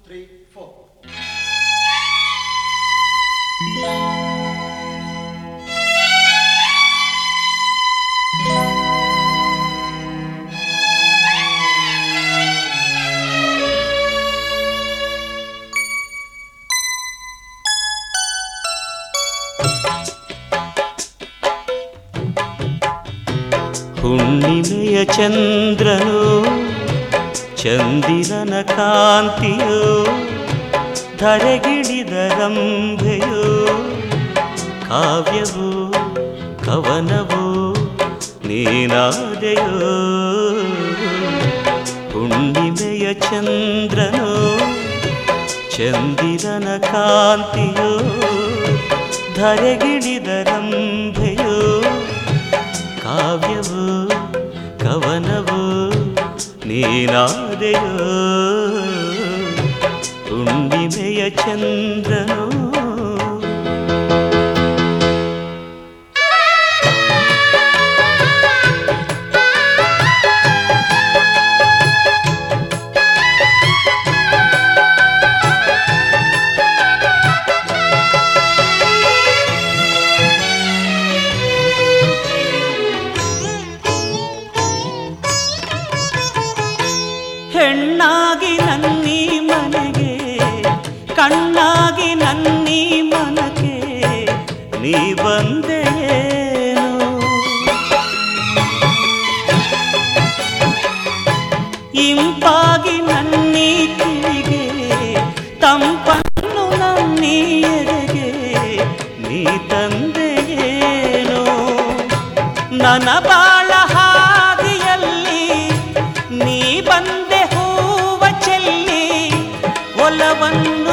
3, 4. ಹುಣ್ಣಿಮೆಯ ಚಂದ್ರನು ಚಂದಿರನ ಕಾಂತಿಯೋ ಧರೆಗಿಳಿದ ರಂಭೆಯೋ ಕಾವ್ಯವೋ ಕವನವೋ ನೀನಾದೆಯೋ ಹುಣ್ಣಿಮೆಯ ಚಂದ್ರನು ಚಂದಿರನ ಕಾಂತಿಯೋ ಧರೆಗಿಳಿದ ರಂಭೆಯೋ ಕಾವ್ಯವೋ ಕವನವೋ ನೀನಾದೆಯೋ ಹುಣ್ಣಿಮೆಯ ಚಂದ್ರನೋ ಹೆಣ್ಣಾಗಿ ನನ್ನೀ ಮನೆಗೆ ಕಣ್ಣಾಗಿ ನನ್ನೀ ಮನಕ್ಕೆ ನೀ ಬಂದೆಯೇನು ಇಂಪಾಗಿ ನನ್ನೀ ಕಿವಿಗೆ ತಂಪನ್ನು ನನ್ನೀ ಎದೆಗೆ ನೀ ತಂದೆಯೇನು ನನ್ನ ಬಾಳ ಹಾದಿಯಲ್ಲಿ ನೀ ಬಂದೆ ಹೂವ ಚೆಲ್ಲಿ ಒಲವನ್ನು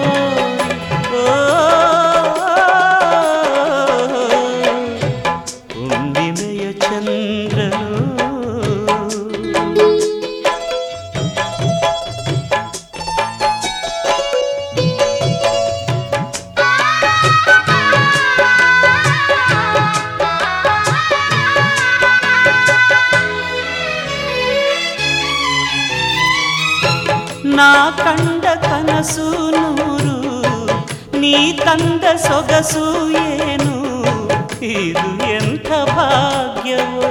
ಹುಣ್ಣಿಮೆಯ ಚಂದ್ರನು ನಾ ಕಂಡ ಕನಸು ನೂರು ನೀ ತಂದ ಸೊಗಸು ಏನು ಇದು ಎಂಥ ಭಾಗ್ಯವೋ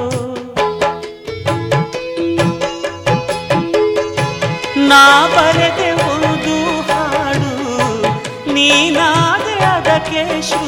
ನಾ ಬರೆದೆ ಒಂದು ಹಾಡು ನೀನಾದೆ ಅದಕ್ಕೆ